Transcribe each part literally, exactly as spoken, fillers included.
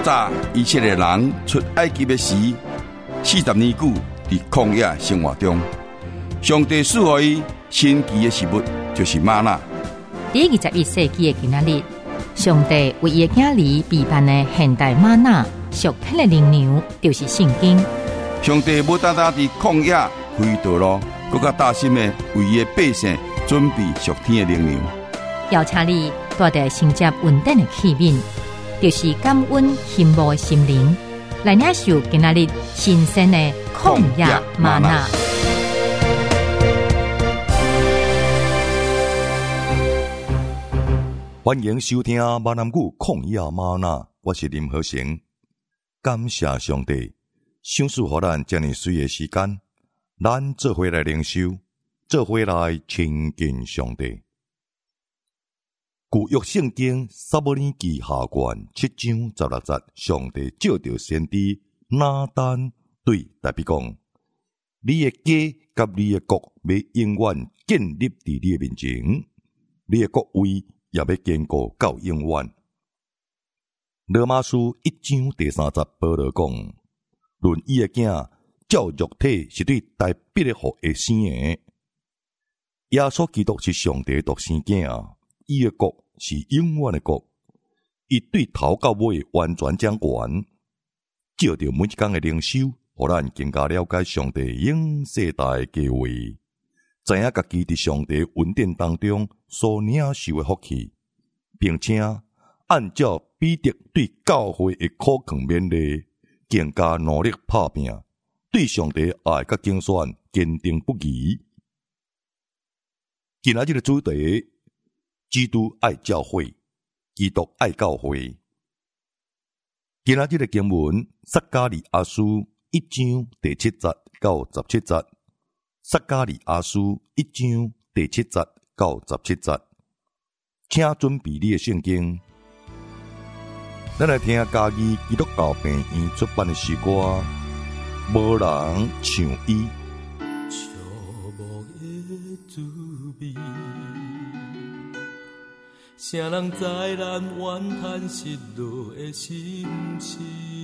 早以色列人出埃及的时，四十年久伫曠野生活中，上帝赐予伊神奇的食物，就是吗哪。 第二十一世纪的今仔日，上帝为伊的囝儿备办的现代吗哪属天的灵粮，就是圣经。 上帝无单单伫曠野开道路，更加大心的为伊的百姓准备属天的灵粮。 邀请你带着承接稳定的器皿，就是感恩羡慕的心灵，来领受今仔日新鲜的曠野嗎哪。 欢迎收听闽南語曠野嗎哪，我是林和成。感謝上帝，賞賜予咱這麼水的時間，咱做伙來靈修，做伙來親近上帝。舊約聖經撒母耳記下卷七章十六節，上帝照着先知拿單對大衛講：你的家甲你的國要永遠建立在你的面前，你的國位也要堅固到永遠。羅馬書一章第三節，保羅講：論伊的囝，照肉體是對大必的父會生的。耶穌基督是上帝獨生囝，伊的國是永遠的國，伊對頭到尾完全掌權。照着每一天的靈修，互咱更加了解上帝永世代的計劃，知影家己佇上帝恩典當中所領受的福氣，並且按照彼得對教會的苦勸勉勵，更加努力打拼，對上帝愛甲競選堅定不移。今仔日的主題：基督愛教會，基督愛教會。今仔日的經文：撒迦利亞書一章第七節到十七節。撒迦利亞書一章第七節到十七節。請準備你的聖經。咱來聽嘉義基督教病院出版的詩歌，無人像伊。 樹木的滋味，誰人知咱怨嘆失落的心事？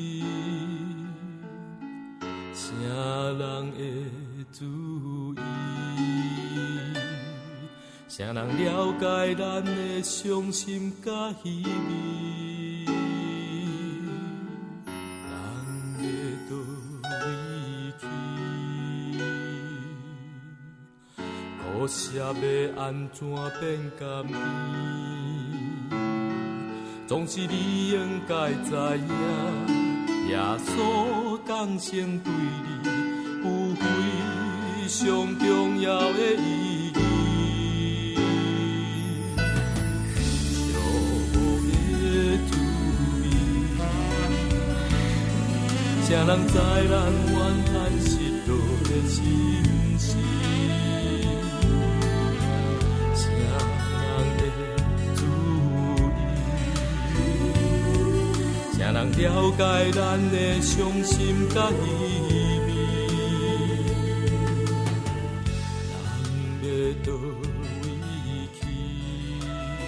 誰人會注意？誰人了解咱的傷心甲希微？人要倒位去，苦澀要安怎變甘甜？總是你應該知影，耶穌降生對你有非常重要的意義。誰人知咱怨嘆失落的心事？誰人會注意？誰人了解咱的傷心甲希微？人要倒位去，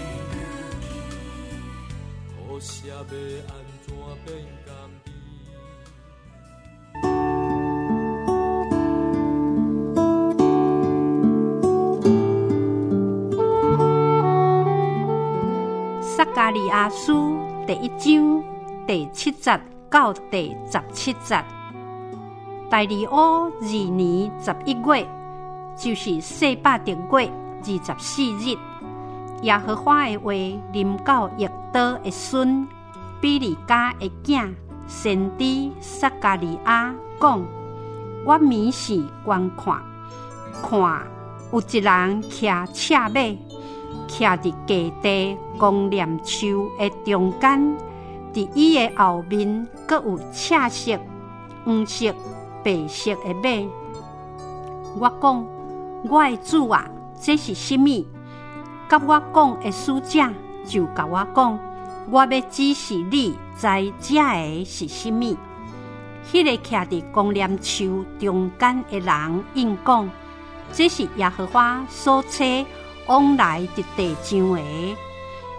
苦澀要安怎變甘甜？ 撒迦利亞書第一章第七節到第十七節。大利烏二年十一月，就是西巴特月二十四日，耶和華的話臨到約多的孫比利家的囝先知撒迦利亞講：我眠時觀看，看有一人騎赤馬，騎佇基地公念樹的中間，佇伊的後面，閣有赤色、黃色、白色的馬。我講：我的主啊，這是什麼？甲我講的使者就甲我講：我要指示你，知這個是什麼。迄、那個徛佇公念樹中間的人應講：這是耶和華所差往來的地上的。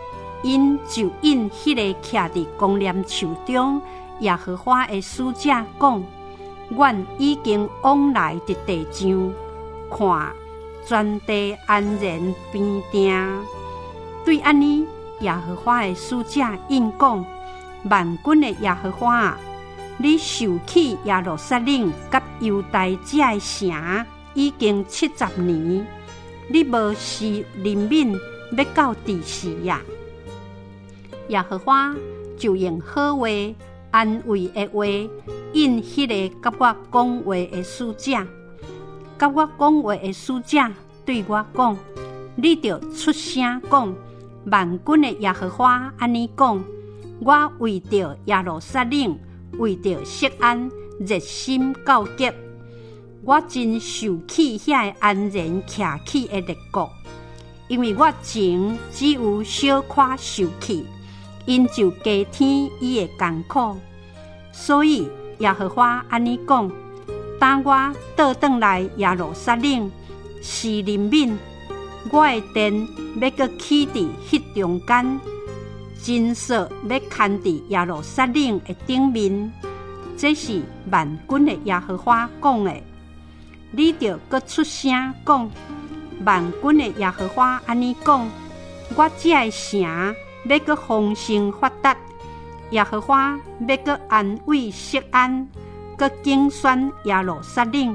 因就引迄个徛伫公念树中耶和华的使者讲：阮已经往来伫地上，看全地安然平定。对安尼，耶和华的使者应讲：万军的耶和华啊，你受起耶路撒冷甲犹大这的城已经七十年，你无是怜悯要到第时呀？耶和华就用好话、安慰的话，引迄个甲我讲话的使者。甲我讲话的使者对我讲：你着出声讲，万军的耶和华安尼讲：我为着耶路撒冷，为着锡安，热心告急。我真受起遐个安然徛起的列国，因为我前只有小可受气，因就加添伊的艰苦。所以耶和华安尼讲：当我倒转来耶路撒冷，是怜悯，我的殿要搁起伫迄中间，金色要牵伫耶路撒冷的顶面。这是万军的耶和华讲的。你着搁出声讲，万军的耶和华安尼讲：我这个城要搁丰盛发达，耶和华要搁安慰锡安，搁竞选耶路撒冷。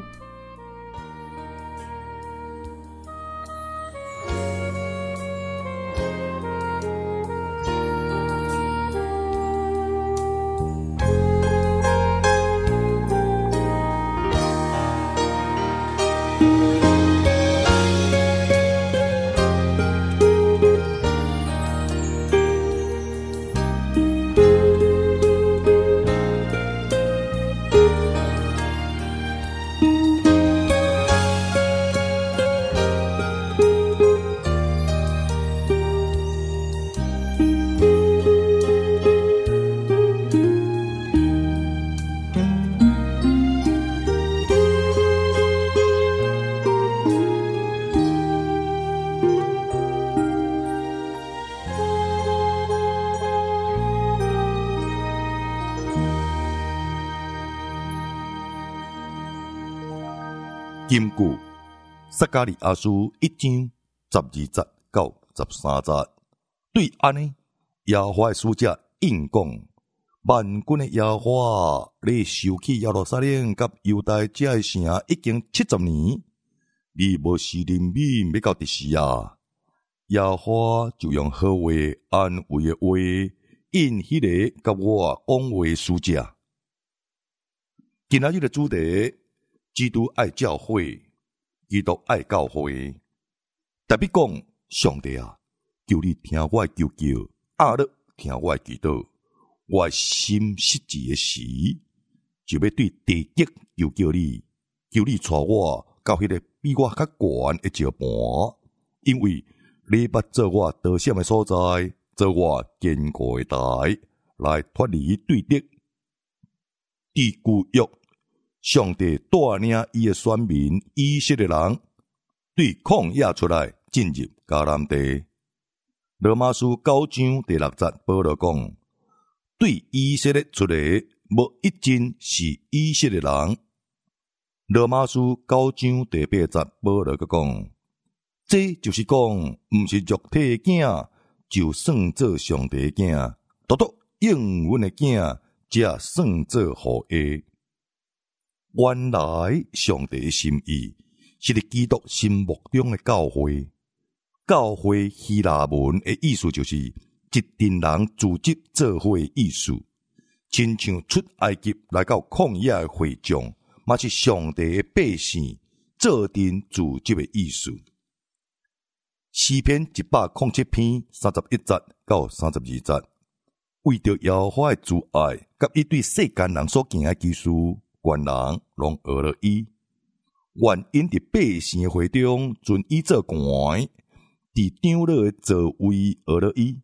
金句撒迦利亞書一章十二節到十三節，對安呢，耶和華的使者應講：萬軍的耶和華，你受起耶路撒冷甲猶大這個城已經七十年，你無是憐憫要到第時啊！耶和華就用好話安慰的話，引迄個甲我講話的使者。今仔日的主題，基督愛教會，基督愛教會。特別講，上帝啊，求你聽我的求救，阿樂聽我的祈禱。我心失志的時，就要對地極求救你，求你帶我到迄個比我較懸的石盤，因為你捌做我逃閃的所在，做我堅固的台，來脫離對敵。佇舊約，上帝帶領伊的選民以色列人對曠野出來，進入迦南地。羅馬書九章第六節，保羅講：對以色列出來，無一真是以色列人。羅馬書九章第八節，保羅閣講：這就是講，毋是肉體的囝，就算做上帝的囝，獨獨應允的囝，才算做互下。原來上帝的心意是伫基督心目中的教會。教會希臘文的意思就是一群人組織做伙的意思，親像出埃及來到曠野的會眾，嘛是上帝的百姓做陣組織的意思。詩篇一百零七篇三十一節到三十二節，為着耶和華的慈愛，甲伊對世間人所行的奇事，願人攏學了伊。願因佇百姓的會中尊伊做官，佇長老的座位學了伊。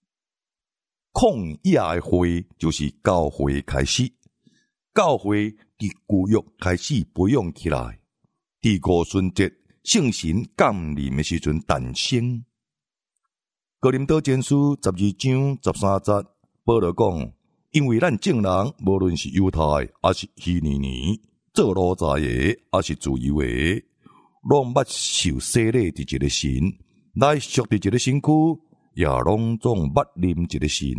曠野的會就是教會開始，教會佇舊約開始培養起來，佇五旬節聖神降臨的時陣誕生。 哥林多前书十二章十三节，保罗讲，因为咱众人无论是犹太还是希利尼，做奴才的还是自由的，拢捌受洗礼伫一个神，来属伫一个身躯，也拢总捌啉一个神。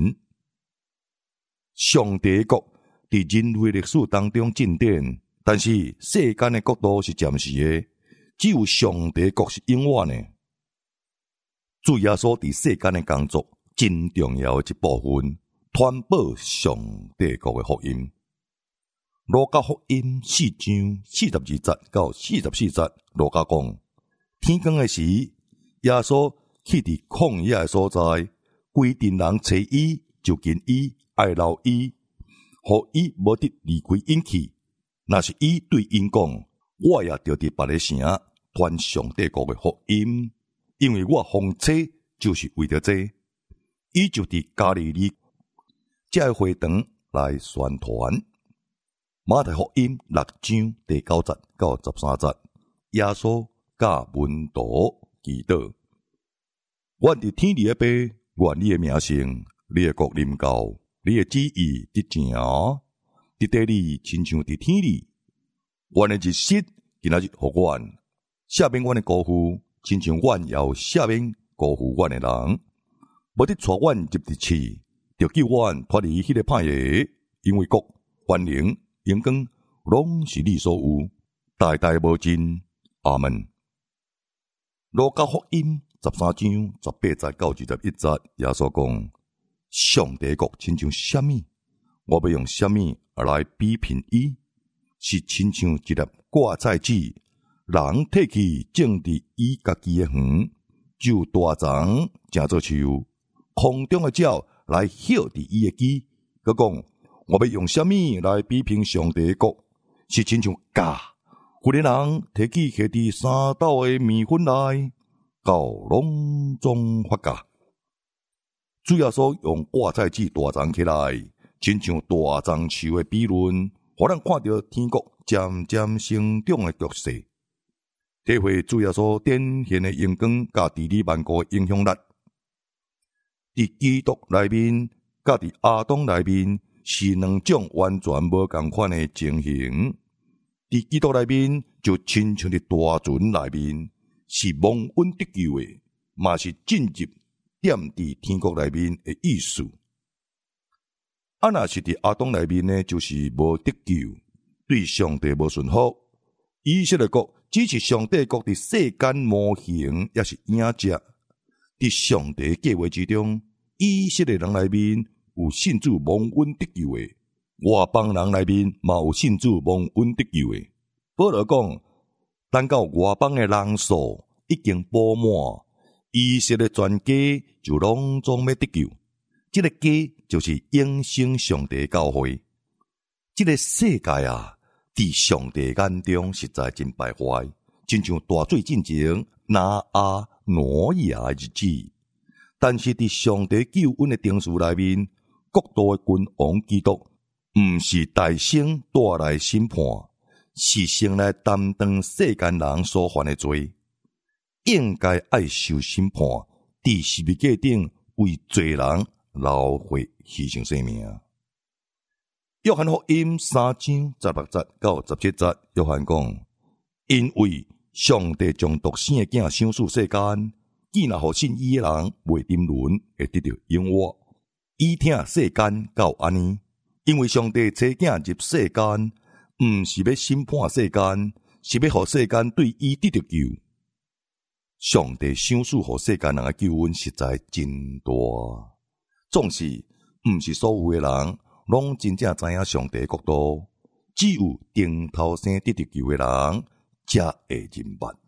上帝国伫人类历史当中进展，但是世间的国度是暂时的，只有上帝国是永远的。主耶稣伫世间的工作真重要的一部分，传播上帝国的福音。路加福音四章四十二节到四十四节，路加讲，天光的时，耶稣去伫曠野的所在，规阵人找伊，就近伊，爱留伊，互伊无得离开因去。若是伊对因讲，我也着伫别个城传上帝国的福音，因为我奉差就是为着这，伊就伫加利利这个会堂来宣传。马太福音六章第九节到十三节，耶稣甲门徒祈祷：阮伫天里的爸，愿你的名圣，你的国临到，你的旨意得成，伫地里亲像伫天里。阮的日食今仔日互阮，赦免阮的辜负，亲像阮也有赦免辜负阮的人，无得带阮入地去，就救阮脱离迄个歹个，因为国、权能、荣光，拢是你所有，代代无尽。阿门。路加福音十三章十八节到二十一节，耶稣讲：上帝国亲像什么？我要用什么来比拼伊？是亲像一粒挂菜籽，人摕去种伫伊家己的园，就大长成做树，空中的鸟来歇伫伊的枝。佮讲，我要用什么来比拼上帝国？是亲像甲，有的人摕去下伫三斗的面粉内，到拢总发芽。主要说用挂菜籽大长起来，亲像大长树的比论，互咱看到天国渐渐成长的局势，体会主要所展现的荣光甲治理万国的影响力。伫基督内面，甲伫亚当内面是两种完全无共款的情形。伫基督内面，就亲像伫大船内面，是蒙恩得救的，嘛是进入踮伫天国内面的意思。啊，若是伫亚当内面呢，就是无得救，对上帝无顺服。以色列国只是上帝国伫世间模型，也是影像。伫上帝计划之中，以色列人内面有信主蒙恩得救的，外邦人内面嘛有信主蒙恩得救的。保罗讲，等到外邦的人数已经饱满，以色列全家就拢总要得救。这个家就是永生上帝教会。这个世界啊，伫上帝眼中实在真败坏，亲像大水进前拿阿挪亚的日子。但是伫上帝救恩的定数内面，国度的君王基督，毋是大生带来审判，是先来担当世间人所犯的罪，应该爱受审判，伫十字架顶为罪人流血牺牲生命。约翰福音三章十六节到十七节，约翰讲：因为上帝将独生的囝赏赐世间，既若互信伊的人袂沉沦，会得到永活。伊听世间到安尼，因为上帝差囝入世间，毋是要审判世间，是要互世间对伊得到救。上帝赏赐互世间人的救恩实在真大，总是毋是所有的人拢真正知影上帝国度，只有顶头生得到救的人才会明白。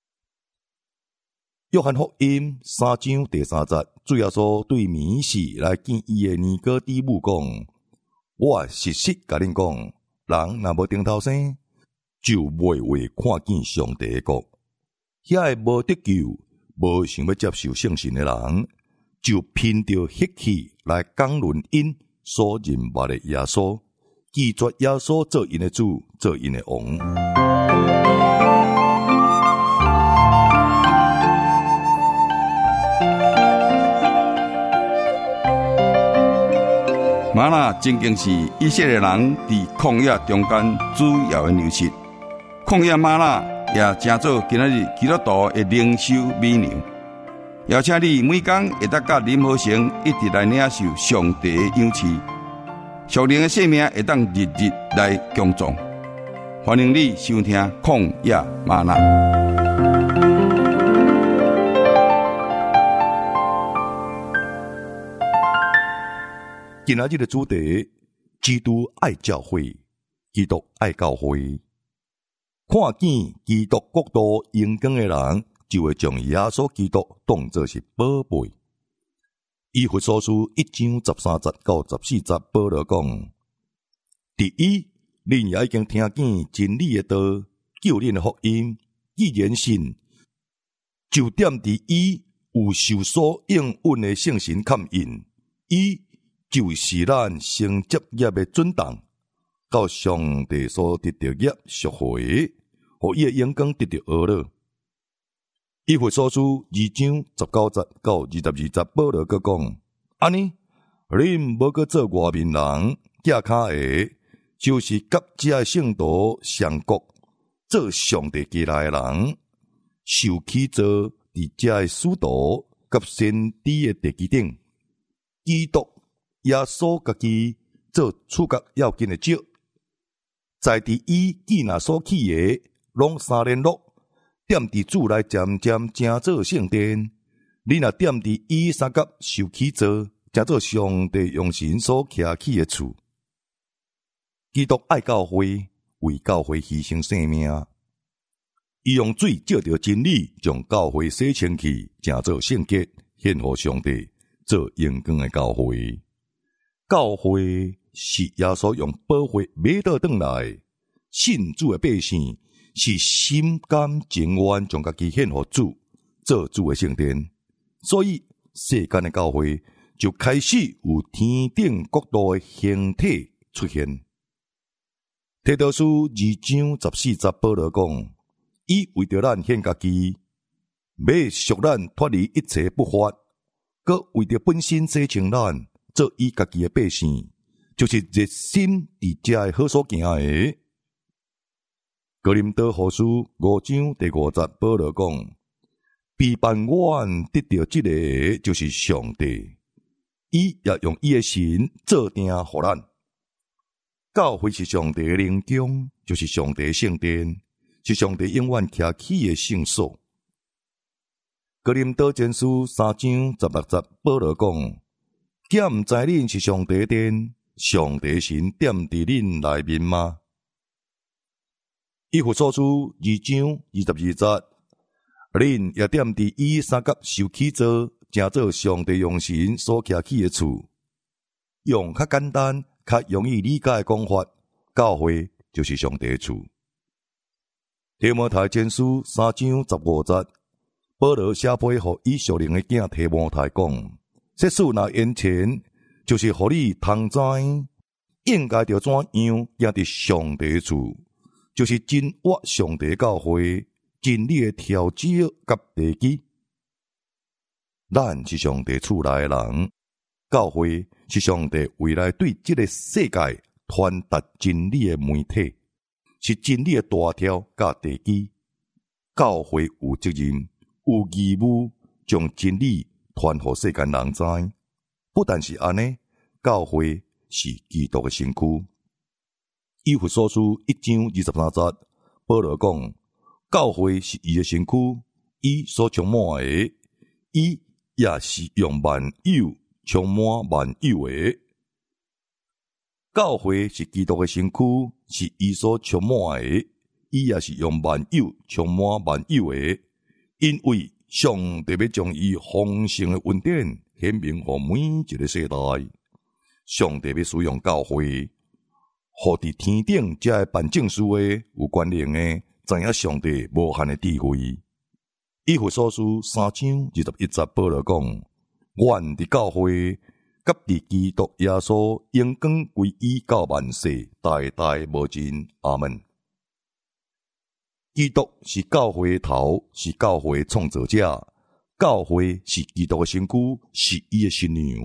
约翰福音三章第三节，主耶稣对米士来见伊的尼哥底母讲：我实实甲恁讲，人若无顶头生，就袂会看见上帝的国。遐个无得救、无想要接受圣神的人，就凭着血气来讲论因所认捌的耶稣，拒绝耶稣做因的主，做因的王。 玛纳曾经是以色列人伫旷野中间主要的粮食，旷野玛纳也成做今仔日基督徒的灵修美粮。邀请你每天会当甲林和成一直来领受上帝的赏赐，属灵的生命会当日日来强壮。欢迎你收听曠野嗎哪。 今仔日的主题：基督愛教會，基督愛教會。看見基督國度榮光的人，就會將耶穌基督當作是寶貝。以弗所書一章十三節到十四節，保羅講：第一，恁也已經聽見真理的道，救恁的福音，既然信，就點佇伊有受所應允的聖神勘印，伊就是咱承接業的準當，到上帝所得到業贖回，互伊的榮光得到學了。以弗所書二章十九節到二十二節，保羅閣講：安尼，恁無閣做外面人，寄卡的，就是甲遮的聖徒上國，做上帝寄來的人，受起做佇遮的使徒甲先知的地基頂，基督耶穌家己做處角要緊的職，在佇伊既若所起的，攏三聯絡。點佇主來漸漸成做聖殿，你若點佇伊三角受起做，成做上帝用神所徛起的厝。基督愛教會，為教會犧牲生命，伊用水照着真理，將教會洗清氣，成做聖潔，獻予上帝，做榮光的教會。教會是耶穌用寶血買倒轉來，信主的百姓。是心甘情願將家己獻予主，做主的聖殿，所以世間的教會就開始有天頂國度的形體出現。提多書二章十四節，保羅講：伊為着咱獻家己，要贖咱脫離一切不法，閣為着本身洗淨咱，做伊家己的百姓，就是熱心佇遮的好所行的。哥林多後書五章第五節，保羅講：被辦阮得到這個就是上帝，伊也用伊的神做定予咱。教會是上帝的靈宮，就是上帝的聖殿，是上帝永遠徛起的聖所。哥林多前書三章十六節，保羅講：檢毋知恁是上帝的殿，上帝的神點佇恁內面嗎？以弗所書二章二十二節，恁也點佇伊三角受起做，成做上帝用神所徛起的厝。用較簡單、較容易理解的講法，教會就是上帝的厝。提摩太前書三章十五節，保羅寫批予伊屬靈的囝提摩太講：這事若言前，就是予你通知，應該着怎樣行佇上帝的厝。就是真活上帝教會，真理的條旨甲地基。咱是上帝厝內的人，教會是上帝未來對這個世界傳達真理的媒體，是真理的大條甲地基。教會有責任、有義務，將真理傳予世間人知。不但是安尼，教會是基督的身軀。以弗所書一章二十三節，保羅講：教會是伊的身軀，伊所充滿的，伊也是用萬有充滿萬有的。教會是基督的身軀，是伊所充滿的，伊也是用萬有充滿萬有的。因為上帝要將伊豐盛的恩典顯明予每一個世代，上帝要使用教會。互佇天頂遮個辦證書的有權能的，知影上帝無限的智慧。以弗所書三章二十一節，保羅講：願佇教會，甲佇基督耶穌榮光歸伊到萬世，代代無盡。阿門。基督是教會的頭，是教會的創造者。教會是基督的身軀，是伊的新娘，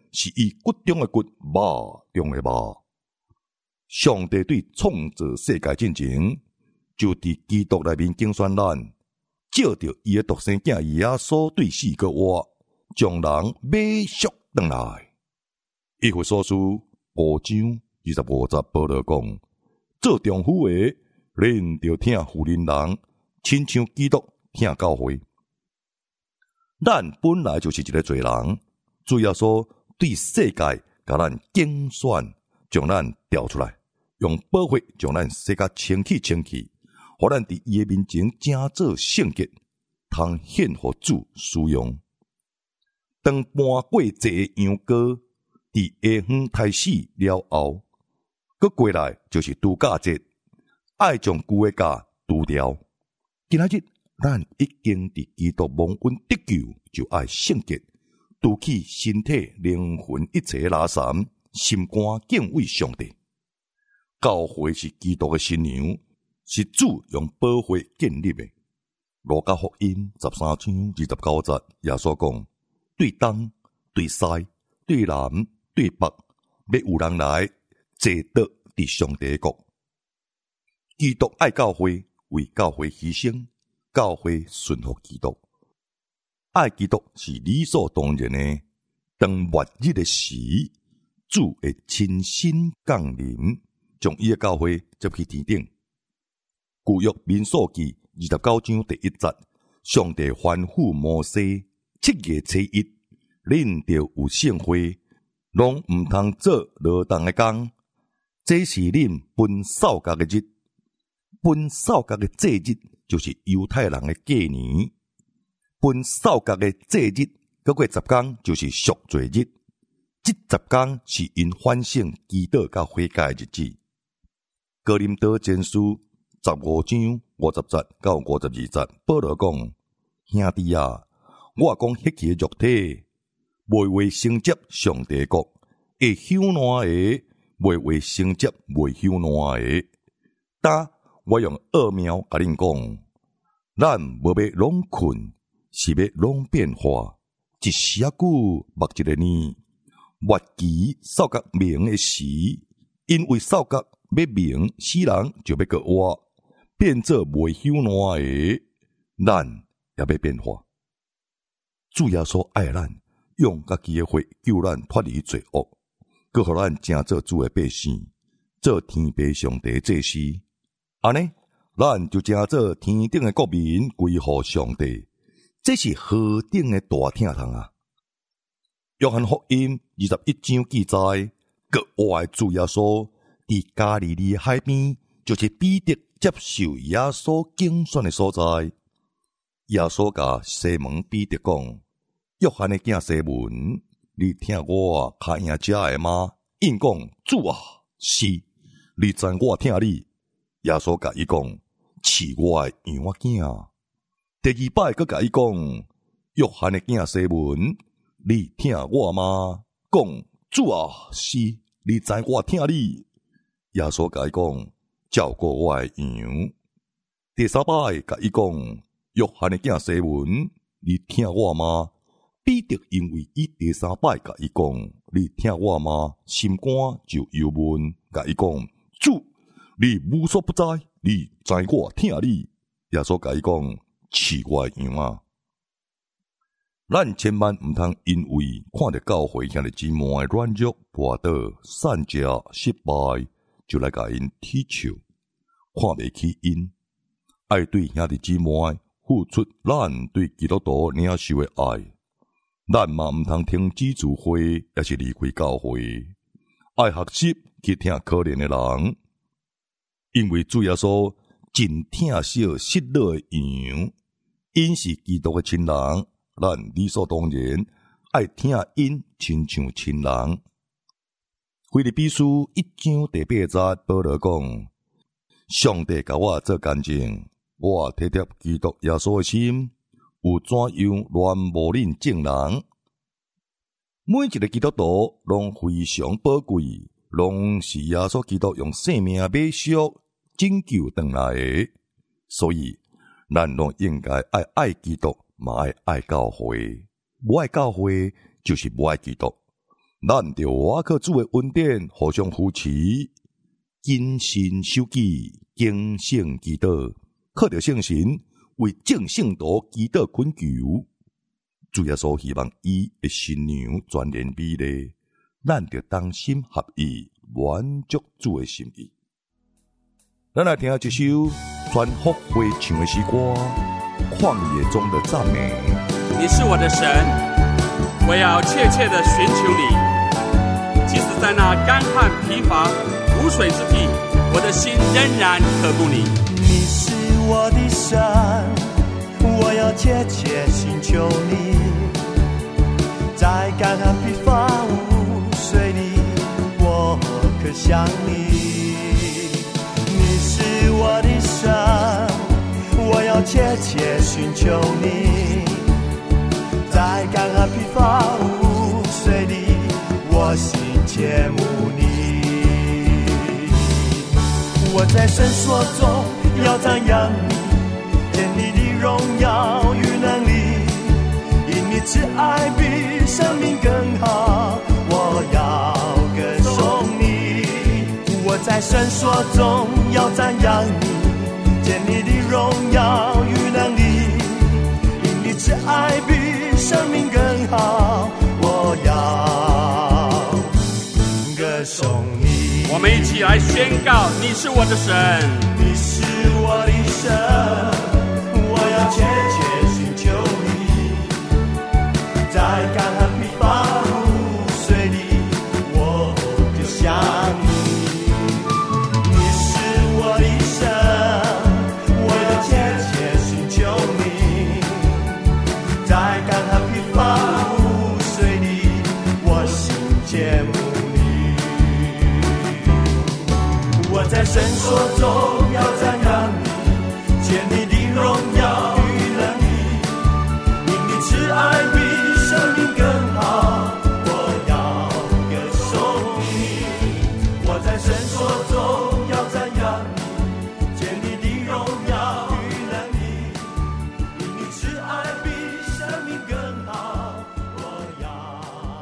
是伊骨中的骨，肉中的肉。上帝对创造世界进前，就伫基督内面竞选咱，照着伊的独生囝耶稣对死个活，将人买赎回来。以弗所书五章二十五节，保罗讲：做丈夫的，恁着疼妇人人，亲像基督疼教会。咱本来就是一个罪人，主要说对世界甲咱竞选，将咱调出来，用宝血将咱洗甲清气清气，互咱伫伊的面前正做圣洁，通献互主使用。当搬过这个羊羔，伫下昏太死了后，佮过来就是度假节，爱将旧的假除掉。今仔日咱已经伫基督蒙恩得救，就爱圣洁，除去身体、灵魂一切拉散，心肝敬畏上帝。教会是基督的新娘，是主用宝血建立的。路加福音十三章二十九节，耶稣讲：对东、对西、对南、对北，要有人来坐得伫上帝的国。基督爱教会，为教会牺牲，教会顺服基督。爱基督是理所当然的。当末日的时，主会亲身降临，将伊的教会接去天顶。旧约民数记二十九章第一节，上帝吩咐摩西：七月初一，恁着有盛会，拢毋通做劳动的工，这是恁分扫角的日。分扫角的祭日就是犹太人的过年。分扫角的祭日，过过十天就是赎罪日。这十天是因反省祈祷甲悔改的日子。哥林多前书十五章五十节到五十二节，保罗讲：兄弟啊，我讲迄个肉体，未为承接上帝国，会朽烂的，未为承接未朽烂的。但我用奥妙甲恁讲，咱无要拢困，是要拢变化。一时啊久，目一个年，末期扫角明的时，因为扫角要明，死人就要个活，变做未朽烂的，咱也要变化。主耶稣爱咱，用家己的血救咱脱离罪恶，佮互咱正做主的百姓，做天父上帝祭司。安尼，咱就正做天顶的国民，归乎上帝。这是何等的大疼痛啊！约翰福音二十一章记载，国外主耶稣伫加利利海边，就是彼得接受耶稣竞选的所在。耶稣甲西门彼得讲：约翰的囝西门，你听我较赢遮的吗？因讲：主啊，是。你知我听你。耶稣甲伊讲：饲我的羊仔囝。第二摆佮甲伊讲：约翰的囝西门，你听我吗？讲：主啊，是。你知我听你。耶稣甲伊讲：照顾我的羊。第三摆甲伊讲：约翰的囝西门，你听我吗？彼得因为伊第三摆甲伊讲：你听我吗？心肝就忧闷，甲伊讲：主，你无所不在，你知我听你。耶稣甲伊讲：饲我的羊啊！咱千万毋通因为看着教会兄弟姊妹的软弱、跋倒、散食、失败，就来甲因踢笑，看袂起因。爱对兄弟姊妹付出咱对基督徒领受的爱。咱嘛毋通停止聚会，也是离开教会。爱学习去听可怜的人，因为主耶稣真疼惜失落的羊，因是基督的亲人。咱理所当然爱听因亲像亲人。腓立比书一章第八节，保罗讲：上帝甲我做见证，我体贴基督耶稣的心，有怎样乱无恁证人？每一个基督徒拢非常宝贵，拢是耶稣基督用生命买赎拯救回来的，所以咱拢应该爱爱基督。嘛爱爱教会，不爱教会就是不爱基督。 咱着瓦靠主的恩典互相扶持，谨慎守纪，警醒祈祷，靠着圣神为正圣徒祈祷恳求。主耶稣希望伊的新娘全然美丽，咱着同心合意，满足主的心意。咱来听一首传福回唱的诗歌《旷野中的赞美》。 你是我的神，我要切切地寻求你。即使在那干旱疲乏无水之地，我的心仍然渴慕你。 你是我的神，我要切切寻求你。在干旱疲乏无水里，我渴想你。你是我的神，我要切切寻求你。在干旱疲乏无水里，我心切慕你。我在绳索中要瞻仰你，见你的荣耀与能力，因你慈爱比生命更好，我要歌颂你。我在绳索中要瞻仰你，见你的荣耀与能力，因你慈爱比生命更好，我要歌颂你。 我们一起来宣告，你是我的神， 你是我的神，我要切切寻求你。在干旱疲乏无水里，我就想你。你是我的神，我要切切寻求你。在干旱疲乏无水里，我心切慕你。我在绳索中要瞻仰你，见你的荣耀与能力，因你慈爱比生命更好，我要歌颂你。我在绳索中要瞻仰你，见你的荣耀与能力，因你慈爱比生命更好，我要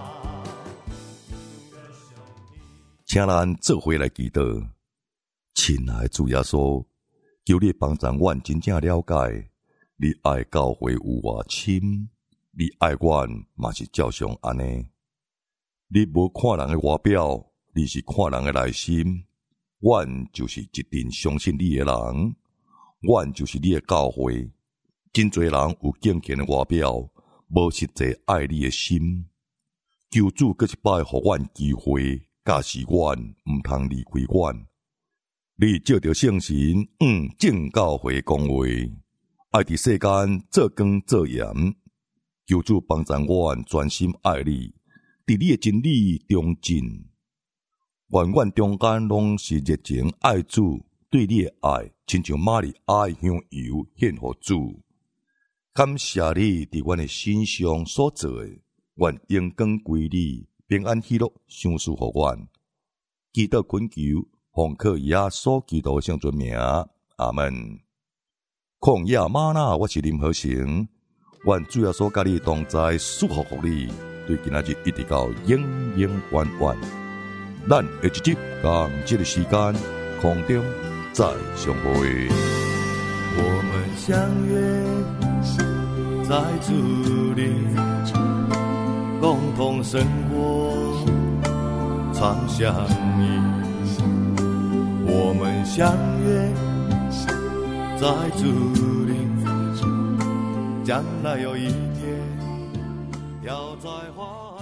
歌颂你。 请咱做伙来祈祷。亲爱的主耶稣，求你帮助阮真正了解你爱教会有偌深，你爱阮嘛是照常安尼。你无看人的外表，你是看人的内心。阮就是一定相信你的人，阮就是你的教会。真侪人有敬虔的外表，无实际爱你的心。求主搁一摆互阮机会，假使阮毋通离开阮。你照着圣神，嗯，正教会讲话，爱伫世间做光做盐。求主帮助阮专心爱你，伫你的真理中进。愿阮中间拢是热情爱主，对你的爱，亲像玛利亚的香油献予主。感谢你伫阮的身上所做的，愿荣光归你，平安喜乐赏赐予阮。祈祷恳求。奉靠耶稣基督圣尊名，阿门。旷野吗哪，我是林和成。愿主耶稣甲你同在，祝福福你，对今仔日一直到永永远远。咱下一集同这个时间空中再相会。 我们相约在主里，共同生活，常相依。我们相约在主里，将来有一天要在花